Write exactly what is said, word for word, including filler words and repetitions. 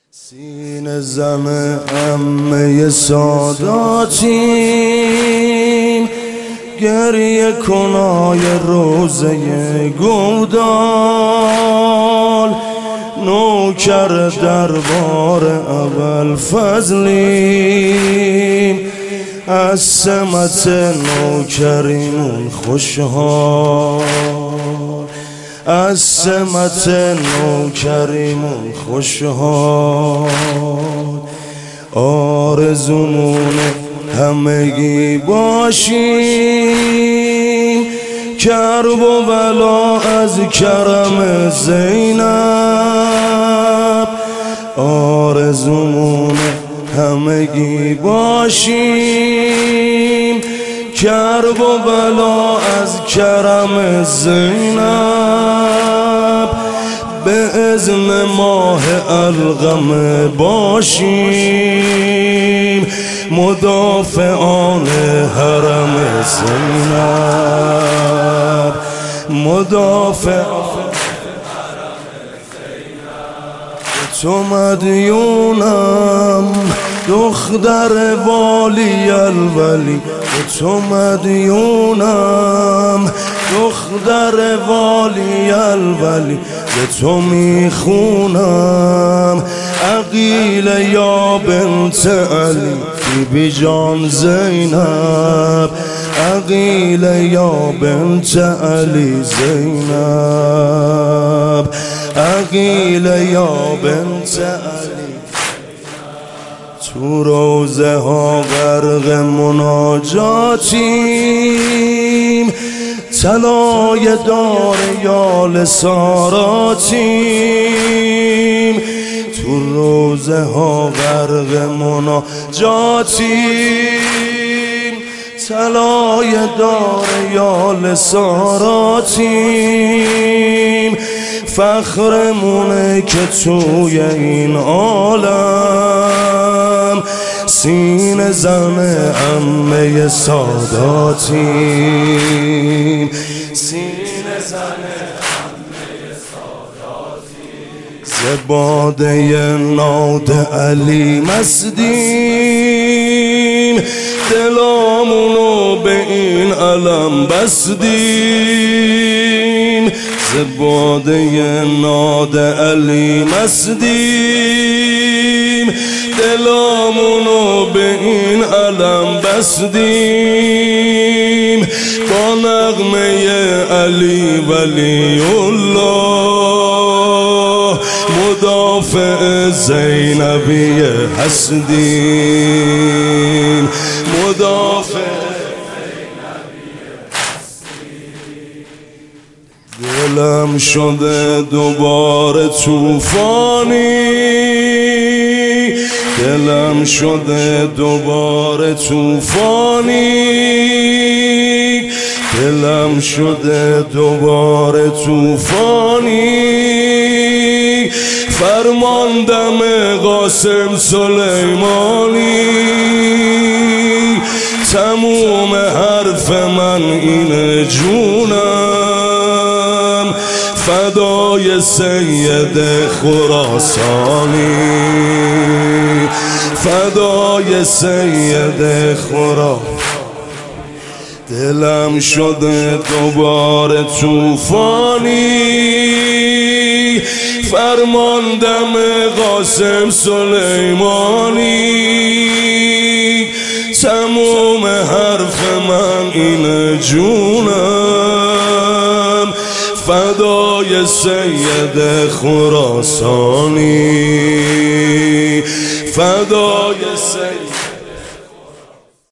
سینه زن عمه ساداتیم، گریه کنای روزه گودال، نوکر دربار اول فضلیم، از سمت نوکریمون خوشحال، از سمت نوکریمون خوشحال. آرزومون همگی باشیم، کرب و بلا از کرم زینب. آرزومون همگی باشیم، کرب و بلا از کرم زینب. به اذن ماه القم باشیم، مدافعان حرم زینب، مدافعان تو مدیونم دختر والی الولی، تو مدیونم دختر والی الولی، به تو میخونم عقیل یا بنت علی، بی جان زینب، عقیل یا بنت علی زینب، عقیل یا بنت علی. تو روزه ها غرق مناجاتیم، طلای دار یال ساراتیم. تو روزه ها غرق مناجاتیم، طلای دار یال ساراتیم. فخرمونه که توی این عالم، سینه زن عمه ساداتیم، سینه زن عمه ساداتیم. زباده ناد علی مسدیم، دلامونو به این علم بسدیم. زباده ناد علی مسدیم، دلامونو به این علم بسدیم. با نغمه علی ولی الله، مدافع زینبی هستیم، مدافع دلم شده دوباره توفانی، دلم شده دوباره توفانی، دلم شده دوباره توفانی. فرماندم قاسم سلیمانی، تموم حرف من اینه جونم، فدای سید خراسانی، فدای سید خراسانی. دلم شده دوباره توفانی، فرماندم قاسم سلیمانی، تموم حرف من اینه جونم، فدای سید خراسانی، فدای سید